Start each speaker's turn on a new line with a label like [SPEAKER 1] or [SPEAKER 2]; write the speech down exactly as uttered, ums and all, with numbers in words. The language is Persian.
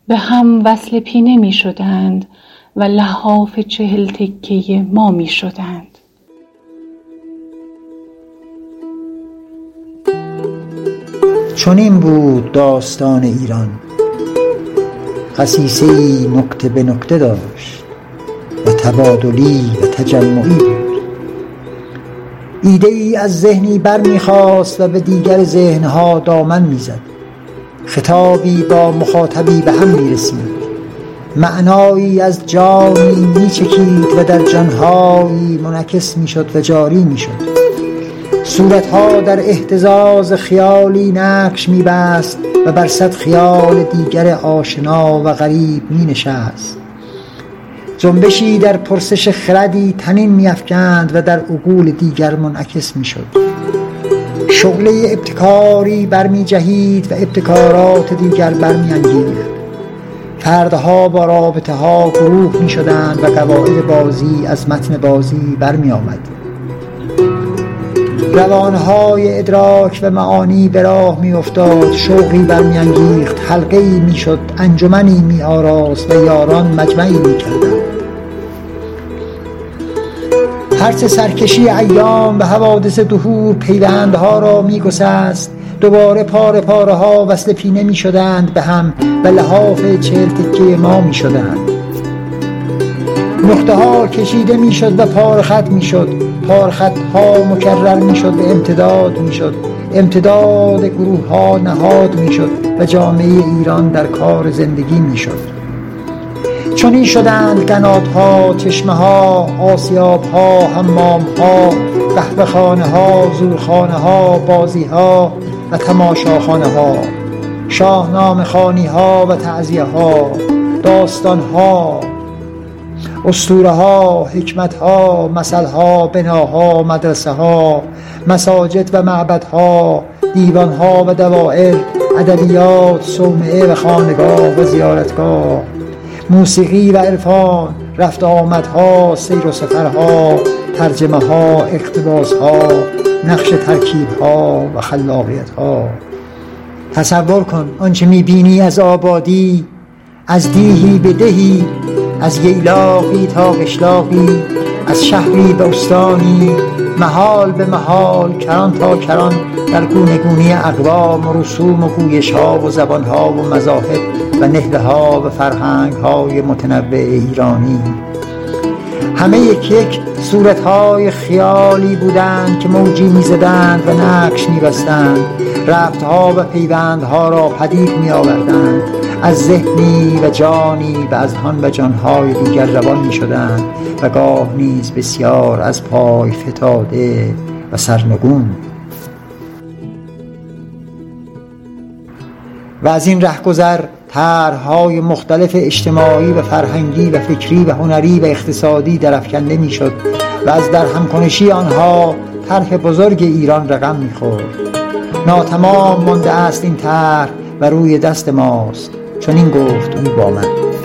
[SPEAKER 1] به هم وصل پینه می شدند و لحاف چهل تکه ما می شدند.
[SPEAKER 2] چنین بود داستان ایران، خصیصه‌ای نکته به نکته داشت و تبادلی و تجمعی بود. ایده ای از ذهنی بر میخواست و به دیگر ذهنها دامن میزد. خطابی با مخاطبی به هم میرسید. معنایی از جانی میچکید و در جانهایی منعکس میشد و جاری میشد. صورتها در اهتزاز خیالی نقش میبست و بر صد خیال دیگر آشنا و غریب می نشست. جنبشی در پرسش خردی تنین می افکند و در عقول دیگر منعکس می شد. شعله ابتکاری برمی جهید و ابتکارات دیگر برمی انگیخت. فردها با رابطه ها گروه می شدند و قواعد بازی از متن بازی برمی آمد. روانهای ادراک و معانی به راه می افتاد. شوقی برمی انگیخت، حلقه‌ای می شد، انجمنی می آراست و یاران مجمعی می کردند. هرچه سرکشی ایام به حوادث دهور پیوندها را می گسست، دوباره پاره پاره ها وصل پینه می شدند به هم و لحاف چهل تکه ما می شدند. نقطه ها کشیده می شد و پاره خط می شد. پاره خط ها مکرر می شد و امتداد می شد. امتداد گروه ها نهاد می شد و جامعه ایران در کار زندگی می شد. چنین شدند قناتها، چشمه ها، آسیاب ها، حمام ها، قهوه خانه ها، زورخانه ها، بازی ها و تماشاخانه ها، شاهنامه خوانی ها و تعزیه ها، داستان ها، اسطوره ها، حکمت ها، مثل ها، بناها، مدرسه ها، مساجد و معبد ها، دیوان ها و دوایر، ادبیات، صومعه و خانگاه و زیارتگاه، موسیقی و عرفان، رفت آمدها، سیر و سفرها، ترجمه ها، اقتباس ها، نقش ترکیب ها و خلاقیت ها. تصور کن آنچه میبینی از آبادی، از دیهی به دهی، از ییلاقی تا قشلاقی، از شهری به استانی، محال به محال، کران تا کران، در گونه گونه اقوام و رسوم و گویش ها و زبان ها و مذاهب و نهله ها و فرهنگ های متنوع ایرانی. همه یک یک صورت های خیالی بودند که موجی می زدند و نقش می بستند، ربط ها و پیوند ها را پدید می آوردند، از ذهنی و جانی و اذهان و جانهای دیگر روان می شدند و گاه نیز بسیار از پای فتاده و سرنگون. و از این رهگذر طرح‌های مختلف اجتماعی و فرهنگی و فکری و هنری و اقتصادی درافکنده می‌شد و از در همکنشی آنها طرح بزرگ ایران رقم می‌خورد. ناتمام مانده است این طرح و روی دست ماست. چنین گفت او با من.